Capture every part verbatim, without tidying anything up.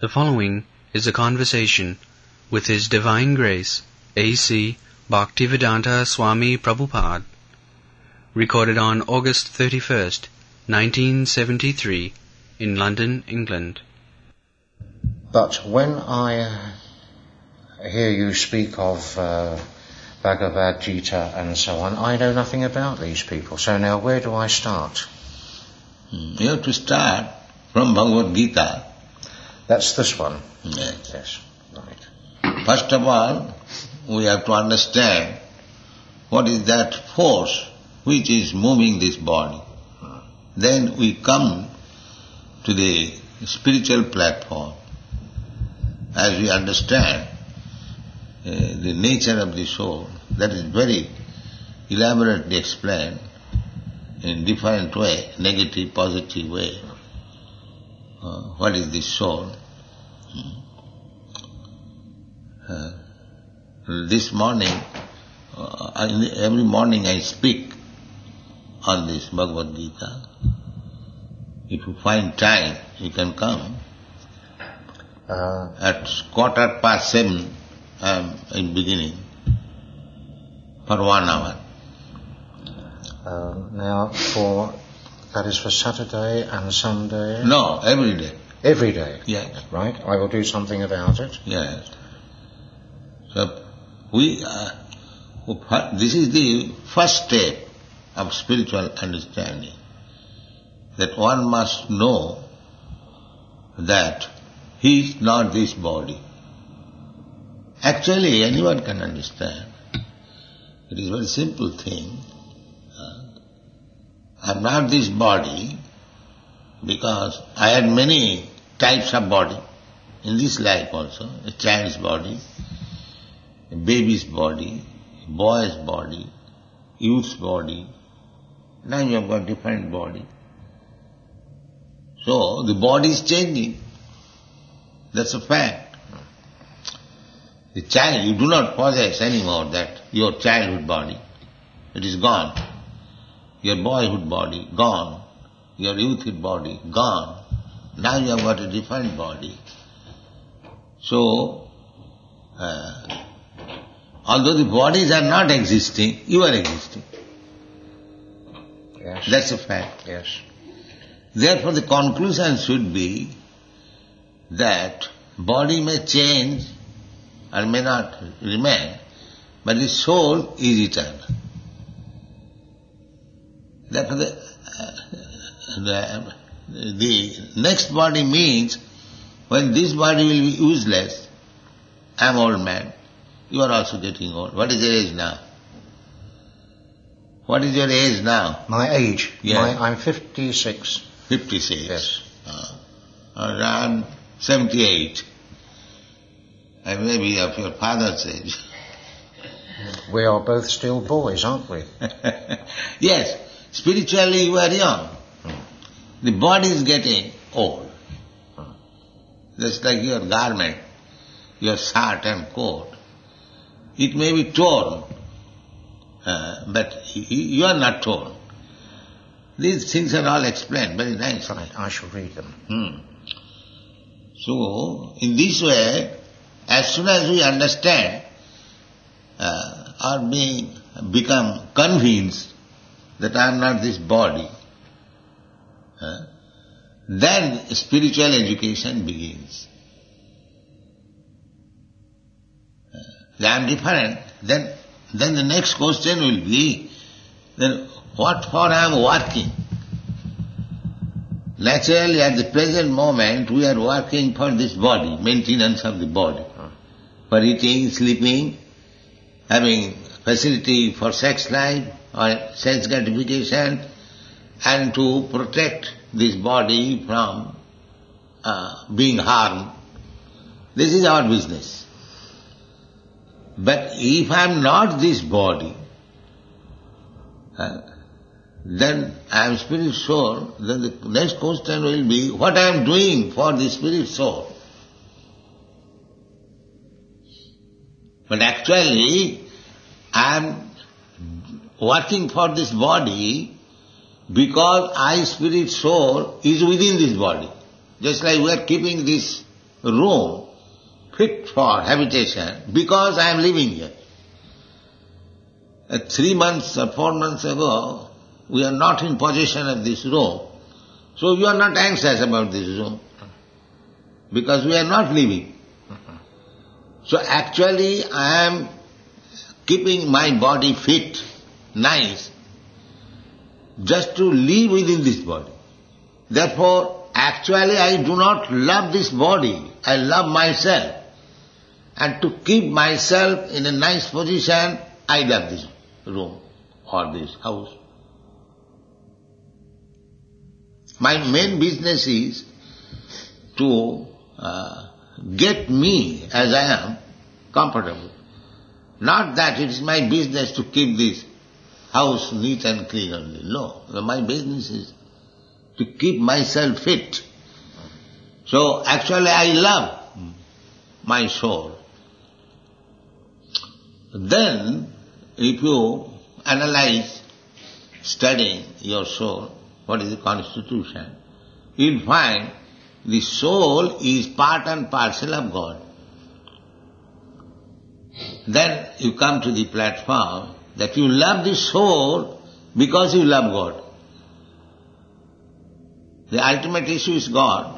The following is a conversation with His Divine Grace, A C Bhaktivedanta Swami Prabhupada, recorded on August thirty-first, nineteen seventy-three, in London, England. But when I hear you speak of uh, Bhagavad Gita and so on, I know nothing about these people. So now where do I start? You have to start from Bhagavad Gita. That's this one? Yes. Yes, right. First of all, we have to understand what is that force which is moving this body. Then we come to the spiritual platform. As we understand uh, the nature of the soul, that is very elaborately explained in different way, negative, positive way. Uh, what is this soul? Hmm. Uh, this morning, uh, I, every morning I speak on this Bhagavad Gita. If you find time, you can come. Uh, At quarter past seven, I am in beginning for one hour. Uh, now, for that is for Saturday and Sunday? No, every day. Every day? Yes. Right, I will do something about it. Yes. So, we, uh, this is the first step of spiritual understanding, that one must know that he is not this body. Actually, anyone can understand. It is a very simple thing. I am not this body because I had many types of body in this life also. A child's body, a baby's body, a boy's body, youth's body. Now you have got different body. So the body is changing. That's a fact. The child, you do not possess anymore that your childhood body. It is gone. Your boyhood body, gone. Your youthhood body, gone. Now you have got a different body. So, uh, although the bodies are not existing, you are existing. Yes. That's a fact. Yes. Therefore the conclusion should be that body may change or may not remain, but the soul is eternal. Therefore the, uh, the, the next body means when this body will be useless, I am old man, you are also getting old. What is your age now? What is your age now? My age? Yes. My, I'm fifty-six. fifty-six. Yes. Uh, I am seventy-eight. I may be of your father's age. We are both still boys, aren't we? Yes. Spiritually you are young. The body is getting old. Just like your garment, your shirt and coat. It may be torn, uh, but you are not torn. These things are all explained very nicely. Right, I shall read them. Hmm. So, in this way, as soon as we understand uh, or being, become convinced that I am not this body, uh, then spiritual education begins. Uh, I am different, then, then the next question will be, then what for I am working? Naturally, at the present moment, we are working for this body, maintenance of the body, for eating, sleeping, having facility for sex life or sense gratification, and to protect this body from uh, being harmed. This is our business. But if I am not this body, uh, then I am spirit soul, then the next question will be, what I am doing for the spirit soul? But actually, I am working for this body because I, spirit soul, is within this body. Just like we are keeping this room fit for habitation because I am living here. Uh, three months or four months ago, we are not in possession of this room. So you are not anxious about this room because we are not living. So actually I am keeping my body fit, nice, just to live within this body. Therefore, actually I do not love this body, I love myself. And to keep myself in a nice position, I love this room or this house. My main business is to uh, get me as I am comfortable. Not that it is my business to keep this house neat and clean only. No, my business is to keep myself fit. So actually I love my soul. Then if you analyze, studying your soul, what is the constitution, you'll find the soul is part and parcel of God. Then you come to the platform that you love the soul because you love God. The ultimate issue is God.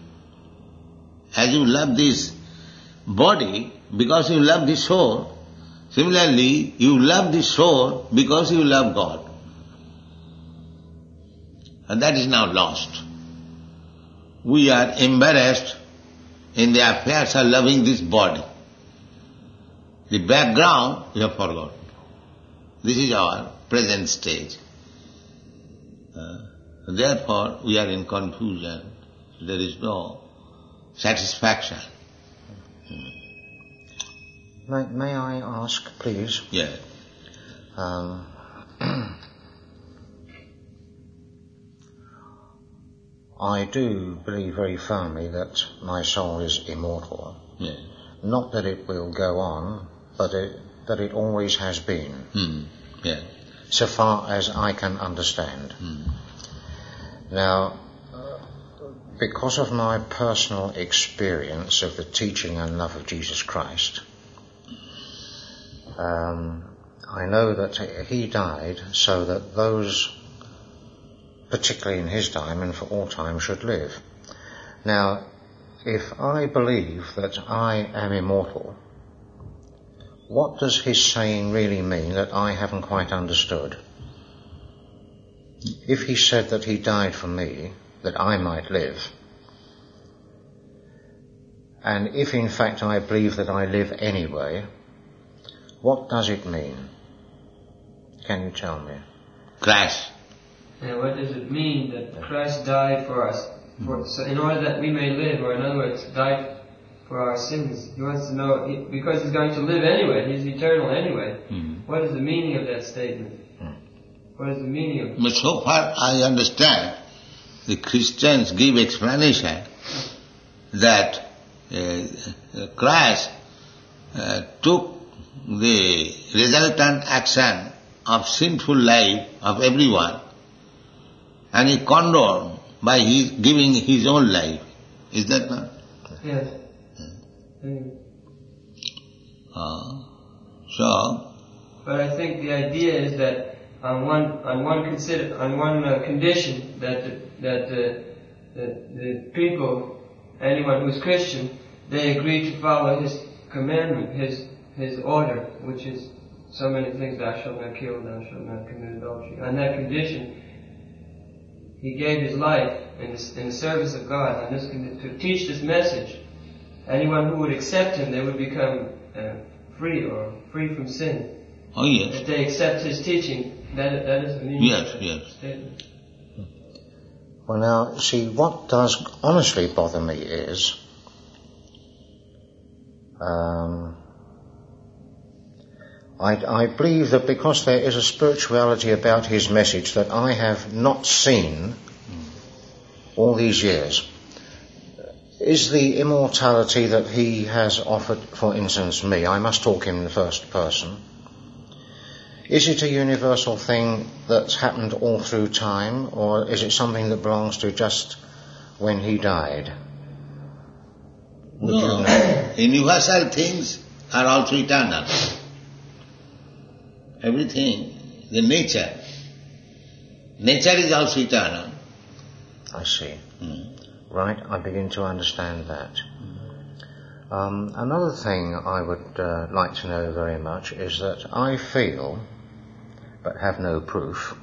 As you love this body because you love the soul, similarly you love the soul because you love God. And that is now lost. We are embarrassed in the affairs of loving this body. The background we have forgotten. This is our present stage. Uh, therefore, we are in confusion. There is no satisfaction. May, may I ask, please? Yes. Um, I do believe very firmly that my soul is immortal. Yes. Not that it will go on, but it, that it always has been. Hmm. Yes. So far as I can understand. Hmm. Now, uh, because of my personal experience of the teaching and love of Jesus Christ, um, I know that he died so that those, particularly in his time and for all time, should live. Now, if I believe that I am immortal, what does his saying really mean that I haven't quite understood? If he said that he died for me, that I might live, and if in fact I believe that I live anyway, what does it mean? Can you tell me? Crash. And what does it mean that Christ died for us, for, so in order that we may live, or in other words, died for our sins? He wants to know, he, because he's going to live anyway, he's eternal anyway. Mm. What is the meaning of that statement? Mm. What is the meaning of it? But so far I understand, the Christians give explanation that uh, Christ uh, took the resultant action of sinful life of everyone and he condoned by his giving his own life. Is that not? Yes. Mm. Uh, so. But I think the idea is that on one on one consider on one uh, condition that the, that the, the the people, anyone who's Christian, they agree to follow his commandment, his his order, which is so many things: thou shalt not kill, thou shalt not commit adultery. On that condition, he gave his life in the, in the service of God, on this to teach this message. Anyone who would accept him, they would become uh, free or free from sin. Oh yes. If they accept his teaching, that that is the meaning yes, of the yes. statement. Well now, see, what does honestly bother me is um, I, I believe that because there is a spirituality about his message that I have not seen all these years, is the immortality that he has offered, for instance, me, I must talk in the first person, is it a universal thing that's happened all through time, or is it something that belongs to just when he died? Would No, you know? universal things are also eternal. Everything, the nature, nature is also eternal. I see. Mm. Right, I begin to understand that. Um, another thing I would uh, like to know very much is that I feel, but have no proof,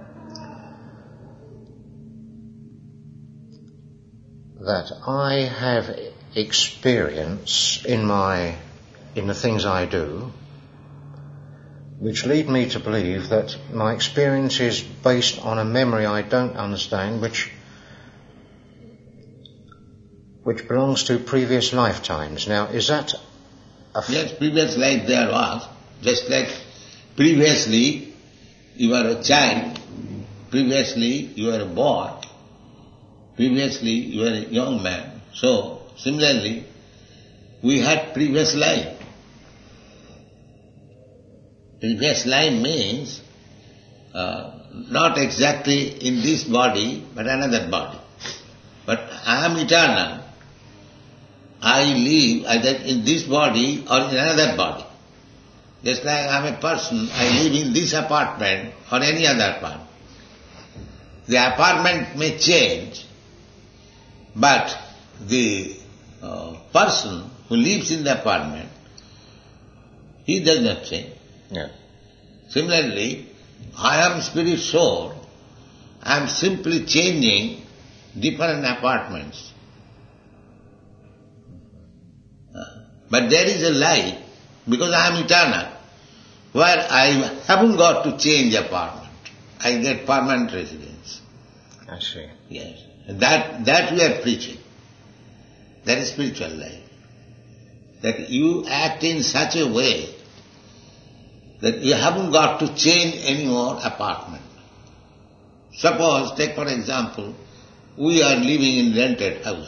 that I have experience in my, in the things I do, which lead me to believe that my experience is based on a memory I don't understand, which which belongs to previous lifetimes. Now, is that a f- Yes, previous life there was, just like previously you were a child, previously you were a boy, previously you were a young man. So, similarly, we had previous life. Previous life means uh, not exactly in this body, but another body. But I am eternal. I live either in this body or in another body. Just like I am a person, I live in this apartment or any other apartment. The apartment may change, but the uh, person who lives in the apartment, he does not change. Yeah. Similarly, I am spirit soul, I am simply changing different apartments. But there is a life, because I am eternal, where I haven't got to change apartment. I get permanent residence. I see. Yes. That that we are preaching. That is spiritual life. That you act in such a way that you haven't got to change any more apartment. Suppose, take for example, we are living in rented house.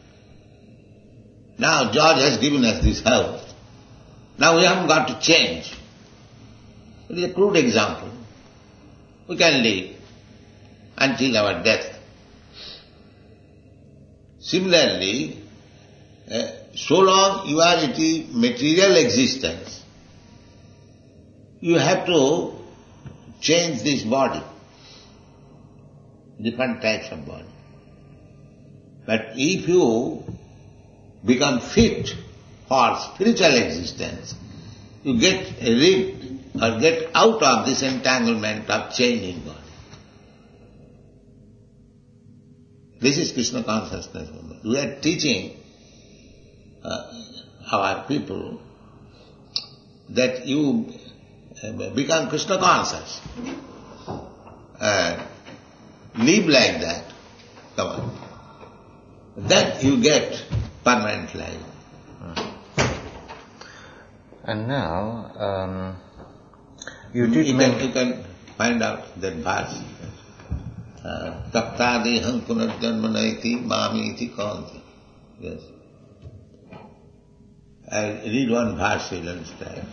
Now George has given us this house. Now we haven't got to change. It is a crude example. We can live until our death. Similarly, uh, so long you are in the material existence, you have to change this body, different types of body. But if you become fit for spiritual existence, you get rid or get out of this entanglement of changing body. This is Krishna consciousness. We are teaching uh, our people that you uh, become Krishna conscious and live like that. Come on. Then you get permanent life. And now, um, you did you, men- can, you can find out that verse. Tapta deham punarjanmanaiti mamiti kanti. Yes. I read one verse, you'll understand.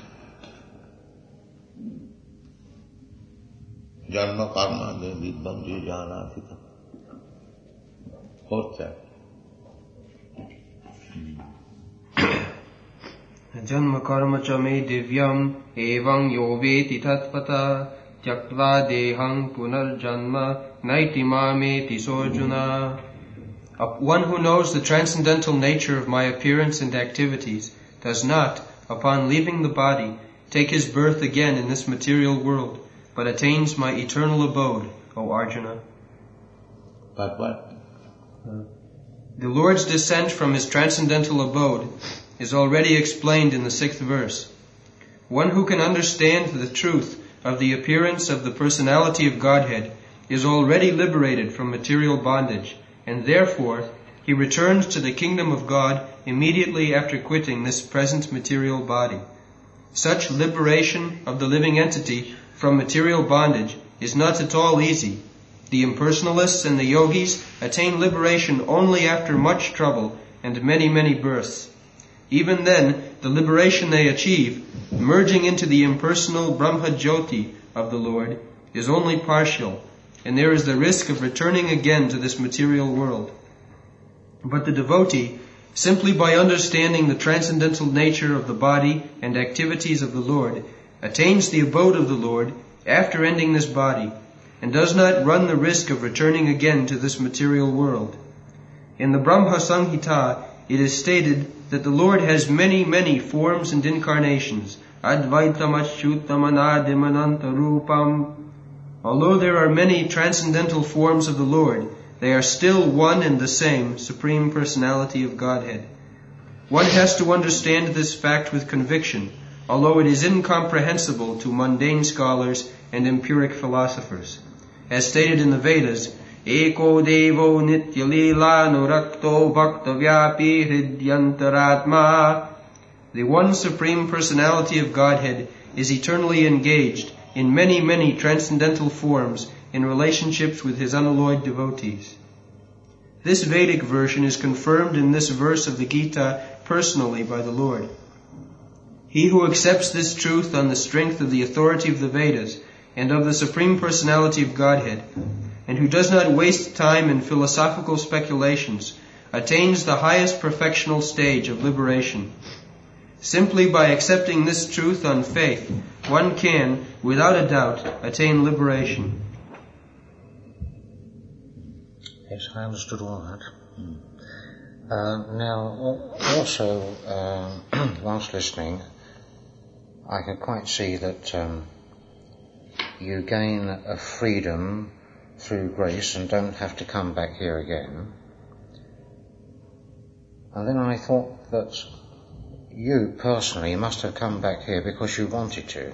Janma karma vibbam jijanati. Fourth chapter. Janma karma cha me divyam evang yoveti tatpata tyaktva dehang punarjanma naiti mameti sojuna. One who knows the transcendental nature of my appearance and activities does not, upon leaving the body, take his birth again in this material world, but attains my eternal abode, O Arjuna. But what? The Lord's descent from his transcendental abode is already explained in the sixth verse. One who can understand the truth of the appearance of the personality of Godhead is already liberated from material bondage, and therefore he returns to the kingdom of God immediately after quitting this present material body. Such liberation of the living entity from material bondage is not at all easy. The impersonalists and the yogis attain liberation only after much trouble and many, many births. Even then, the liberation they achieve, merging into the impersonal Brahma Jyoti of the Lord, is only partial, and there is the risk of returning again to this material world. But the devotee, simply by understanding the transcendental nature of the body and activities of the Lord, attains the abode of the Lord after ending this body, and does not run the risk of returning again to this material world. In the Brahma Samhita, it is stated that the Lord has many, many forms and incarnations. Advaitam Achyutam Anadimananta Rupam. Although there are many transcendental forms of the Lord, they are still one and the same Supreme Personality of Godhead. One has to understand this fact with conviction, although it is incomprehensible to mundane scholars and empiric philosophers. As stated in the Vedas, Eko Devo Nitya Lila Nurakto Bhaktavyapi Hridyantaratma. The one Supreme Personality of Godhead is eternally engaged in many, many transcendental forms in relationships with his unalloyed devotees. This Vedic version is confirmed in this verse of the Gita personally by the Lord. He who accepts this truth on the strength of the authority of the Vedas and of the Supreme Personality of Godhead, and who does not waste time in philosophical speculations, attains the highest perfectional stage of liberation. Simply by accepting this truth on faith, one can, without a doubt, attain liberation. Yes, I understood all that. Mm. Uh, now, also, uh, whilst listening, I can quite see that um, you gain a freedom through grace and don't have to come back here again. And then I thought that you personally must have come back here because you wanted to.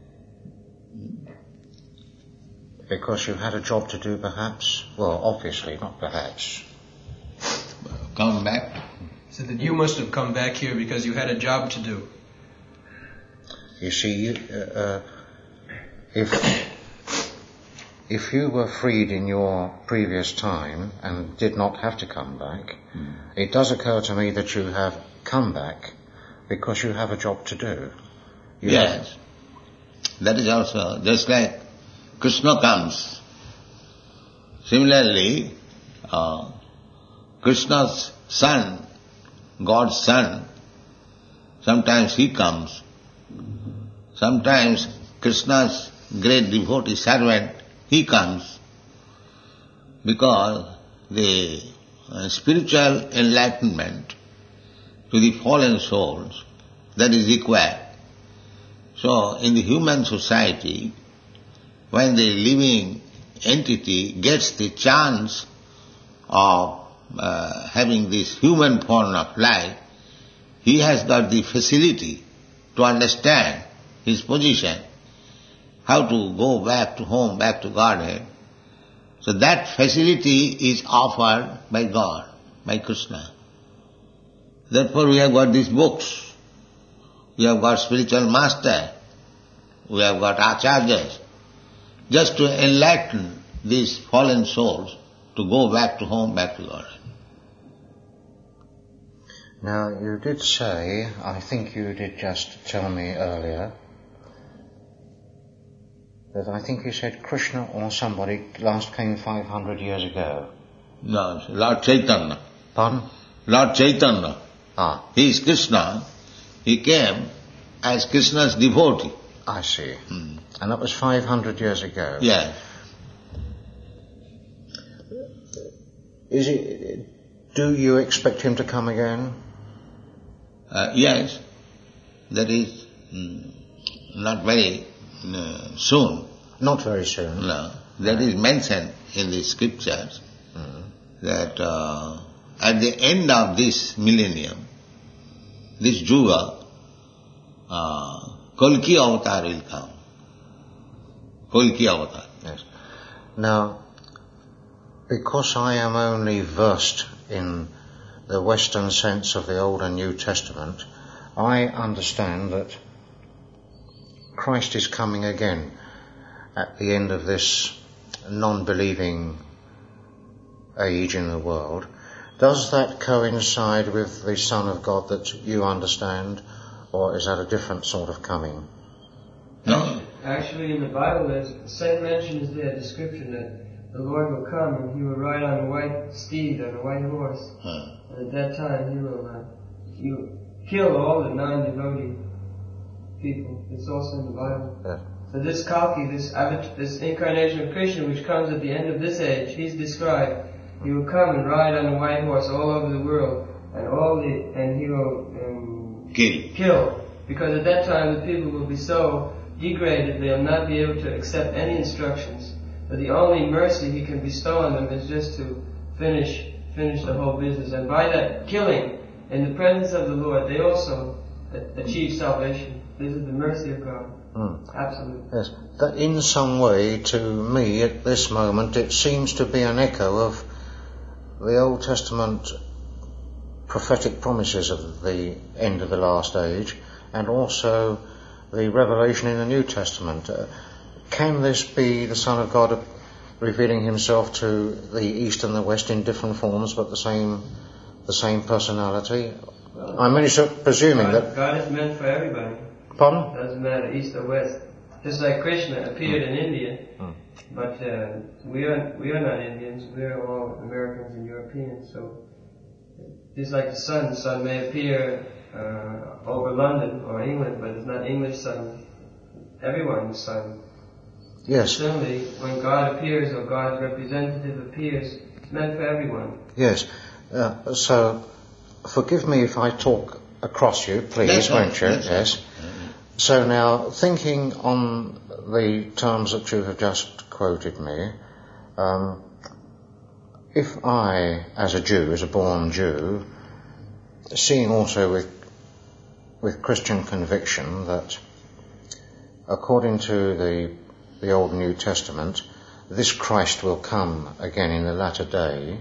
Because you had a job to do, perhaps? Well, obviously, not perhaps. Come back. So that you must have come back here because you had a job to do. You see, you, uh, uh, if if you were freed in your previous time and did not have to come back, mm. it does occur to me that you have come back because you have a job to do. You yes. Have... That is also just like Krishna comes. Similarly, uh, Krishna's son, God's son, sometimes he comes. Sometimes Krishna's great devotee servant, he comes. Because the uh, spiritual enlightenment to the fallen souls, that is required. So in the human society, when the living entity gets the chance of uh, having this human form of life, he has got the facility to understand his position, how to go back to home, back to Godhead. So that facility is offered by God, by Krishna. Therefore we have got these books, we have got spiritual master, we have got acharyas, just to enlighten these fallen souls to go back to home, back to God. Now, you did say, I think you did just tell me earlier, that I think you said Krishna or somebody last came five hundred years ago. No, Lord Chaitanya. Pardon? Lord Chaitanya. Ah. He is Krishna. He came as Krishna's devotee. I see. Hmm. And that was five hundred years ago? Yes. Is it, do you expect him to come again? Uh, yes. That is mm, not very uh, soon. Not very soon. No. That is mentioned in the scriptures mm. that uh, at the end of this millennium, this Juga, uh, Kalki avatar will come. Kalki avatar. Yes. Now, because I am only versed in the Western sense of the Old and New Testament, I understand that Christ is coming again at the end of this non-believing age in the world. Does that coincide with the Son of God that you understand, or is that a different sort of coming? No. Actually, in the Bible, there's the same mention is there, description that the Lord will come and he will ride on a white steed, on a white horse. Hmm. And at that time he will, uh, he will kill all the non-devotee people. It's also in the Bible. Yeah. So this Kalki, this avat- this incarnation of Krishna, which comes at the end of this age, he's described. He will come and ride on a white horse all over the world, and all the and he will um, Kill. kill. Because at that time the people will be so degraded they'll not be able to accept any instructions. But the only mercy he can bestow on them is just to finish finish the whole business. And by that killing, in the presence of the Lord, they also a- achieve salvation. This is the mercy of God. Mm. Absolutely. Yes. That in some way, to me, at this moment, it seems to be an echo of the Old Testament prophetic promises of the end of the last age, and also the revelation in the New Testament. Uh, can this be the Son of God revealing himself to the East and the West in different forms, but the same the same personality? Well, I'm only so presuming God, that... God is meant for everybody. Pardon? Doesn't matter, East or West. Just like Krishna appeared in India, Mm. but uh, we are we are not Indians. We are all Americans and Europeans. So just like the sun, the sun may appear uh, over London or England, but it's not English sun. Everyone's sun. Yes. Similarly, when God appears or God's representative appears, it's meant for everyone. Yes. Uh, so, forgive me if I talk across you, please, That's right. won't you? That's Yes. right. So now, thinking on the terms that you have just quoted me, um, if I, as a Jew, as a born Jew, seeing also with with Christian conviction that, according to the the Old and New Testament, this Christ will come again in the latter day.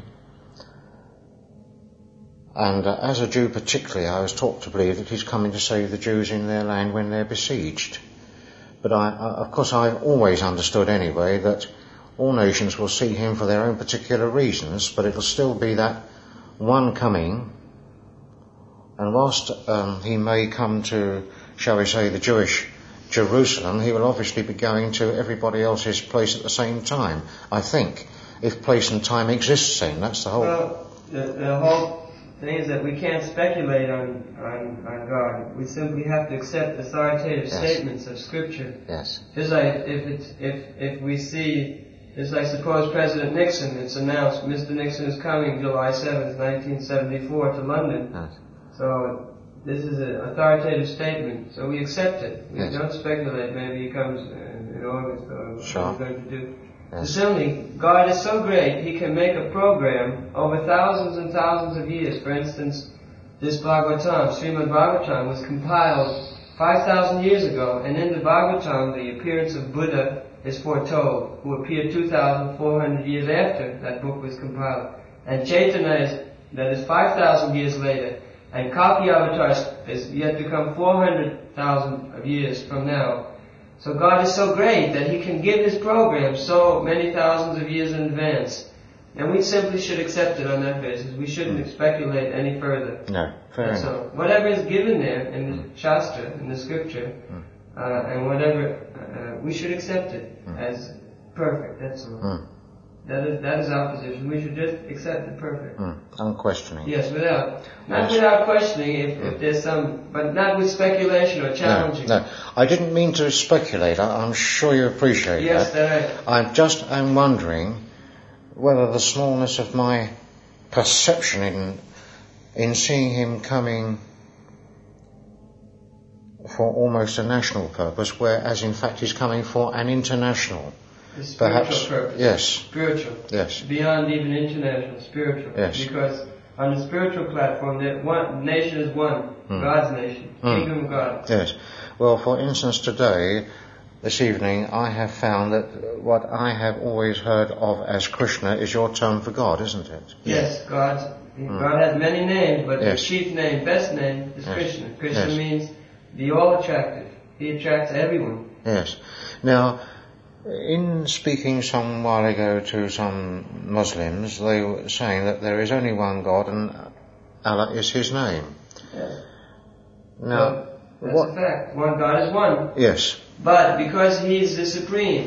And uh, as a Jew particularly, I was taught to believe that he's coming to save the Jews in their land when they're besieged. But I, uh, of course I've always understood anyway that all nations will see him for their own particular reasons, but it'll still be that one coming. And whilst um, he may come to, shall we say, the Jewish Jerusalem, he will obviously be going to everybody else's place at the same time, I think, if place and time exists then. That's the whole... Well, the, the whole thing is that we can't speculate on, on, on God. We simply have to accept authoritative Yes. statements of Scripture. Yes. Just like if it's, if if we see, just like suppose President Nixon, it's announced Mister Nixon is coming July seventh, nineteen seventy-four to London. Yes. So this is an authoritative statement, so we accept it. We Yes. don't speculate. Maybe he comes in, in August or Sure. what he's going to do. Yes. Similarly, God is so great, He can make a program over thousands and thousands of years. For instance, this Bhagavatam, Srimad Bhagavatam, was compiled five thousand years ago, and in the Bhagavatam, the appearance of Buddha is foretold, who appeared two thousand four hundred years after that book was compiled. And Chaitanya is, that is five thousand years later, and Kalki Avatar is yet to come four hundred thousand of years from now. So God is so great that He can give His program so many thousands of years in advance. And we simply should accept it on that basis. We shouldn't speculate any further. No, fair enough. So whatever is given there in the Shastra, in the Scripture, uh, and whatever, uh, we should accept it as perfect, that's all. Mm. That is, that is our position. We should just accept it perfect. Mm. Unquestioning. Yes, without, not Yes. without questioning if, if there's some, but not with speculation or No, challenging. no. I didn't mean to speculate. I, I'm sure you appreciate Yes, that. that I, I just am wondering whether the smallness of my perception in in seeing him coming for almost a national purpose, whereas in fact he's coming for an international. the spiritual Perhaps. purpose. Yes. Spiritual. Yes. Beyond even international, spiritual. Yes. Because on the spiritual platform, that one nation is one, Mm. God's nation, Mm. kingdom of God. Yes. Well, for instance, today, this evening, I have found that what I have always heard of as Krishna is your term for God, isn't it? Yes, God's, God has many names, but Yes. the chief name, best name is Yes. Krishna. Krishna Yes. means the all-attractive. He attracts everyone. Yes. Now, in speaking some while ago to some Muslims, they were saying that there is only one God and Allah is His name. Yes. Now, That's what? a fact. One God is one. Yes. But because He is the supreme,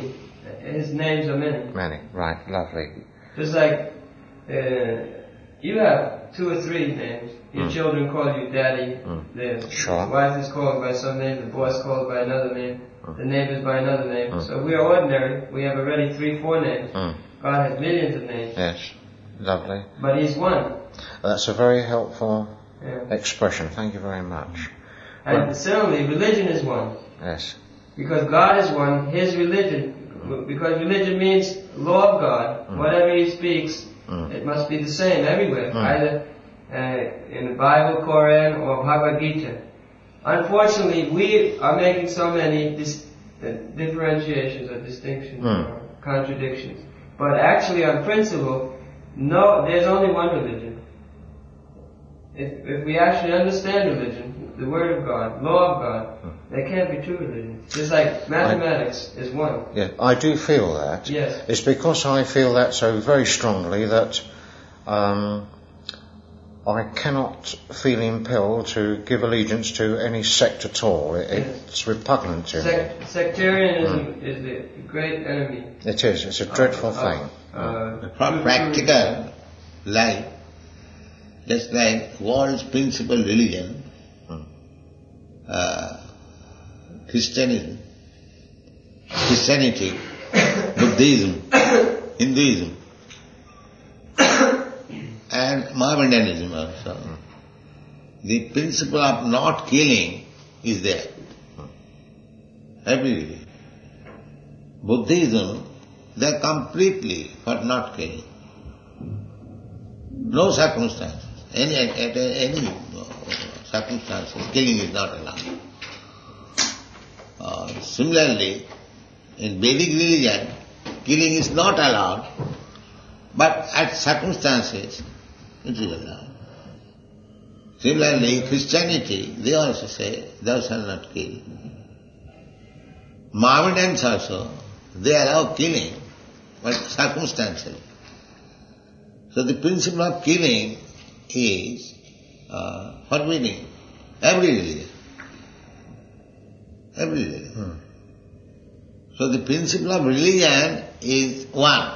his names are many. Many, right, lovely. Just like uh, you have two or three names. Your Mm. children call you daddy. Mm. The Sure. wife is called by some name. The boss called by another name. Mm. The neighbors by another name. Mm. So we are ordinary. We have already three, four names. Mm. God has millions of names. Yes, lovely. But He's one. That's a very helpful Yeah. expression. Thank you very much. And Well- similarly, religion is one. Yes. Because God is one, His religion, because religion means law of God, Mm. whatever He speaks, Mm. it must be the same everywhere, Mm. either uh, in the Bible, Quran, or Bhagavad Gita. Unfortunately, we are making so many dis- uh, differentiations or distinctions Mm. or contradictions. But actually, on principle, no, there's only one religion. If, if we actually understand religion, the Word of God, law of God, there can't be two religions. Just like mathematics is one. Yeah, I do feel that. Yes. It's because I feel that so very strongly that um, I cannot feel impelled to give allegiance to any sect at all. It, it's repugnant to me. Sec- sectarianism is the great enemy. It is. It's a dreadful of- thing. Uh, From practical life, just like world's principal religion, Mm. uh, Christianism, Christianity, Buddhism, Hinduism, and Mohammedanism also. The principle of not killing is there. Every religion. Buddhism, they are completely for not killing. No circumstance, any at any circumstances, killing is not allowed. Uh, similarly, in Vedic religion, killing is not allowed, but at circumstances, it is allowed. Similarly, Christianity, they also say, thou shalt not kill. Mohammedans also, they allow killing, but circumstantially. So the principle of killing is uh, forbidding every religion. Every religion. Mm. So the principle of religion is one.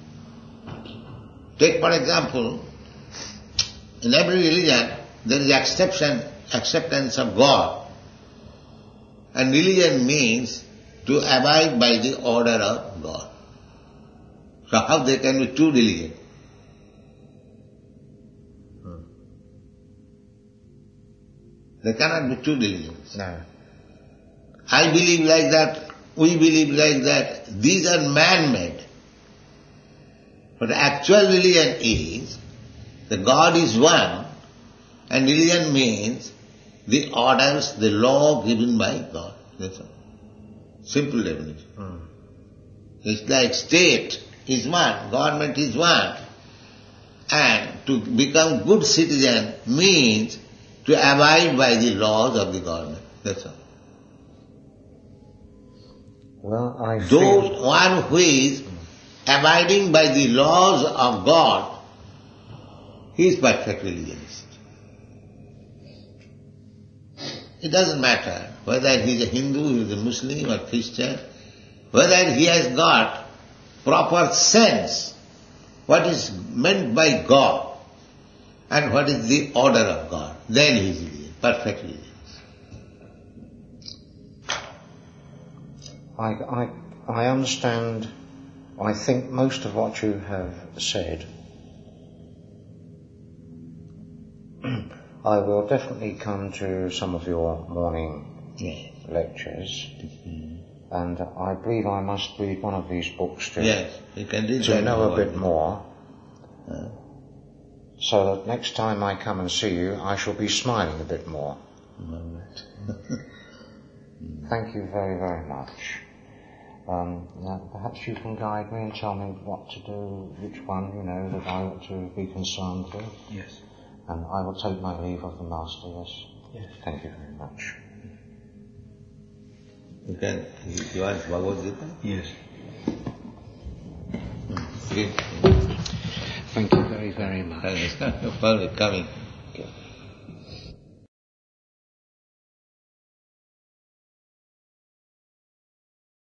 Take for example, in every religion there is acceptance, acceptance of God. And religion means to abide by the order of God. So how there can be two religions? There cannot be two religions. No. I believe like that, we believe like that. These are man-made. But actual religion is, the God is one, and religion means the orders, the law given by God. That's all. Simple definition. Mm. It's like state is one, government is one. And to become good citizen means to abide by the laws of the government. That's all. Well, I Those feel... one who is abiding by the laws of God, he is perfect religionist. It doesn't matter whether he is a Hindu, he is a Muslim or Christian, whether he has got proper sense what is meant by God and what is the order of God, then he is religious, perfect religious. I, I, I understand, I think most of what you have said. I will definitely come to some of your morning Yes. lectures, and I believe I must read one of these books to, Yes, you can read to that know a more. bit more, Uh, so that next time I come and see you, I shall be smiling a bit more. Thank you very, very much. Um, now perhaps you can guide me and tell me what to do, which one, you know, that I ought to be concerned with. Yes. And I will take my leave of the Master, yes. Yes. Thank you very much. you can, you, you want Bhagavad Gita? Yes. Read. Thank you very, very much. Thank you for coming.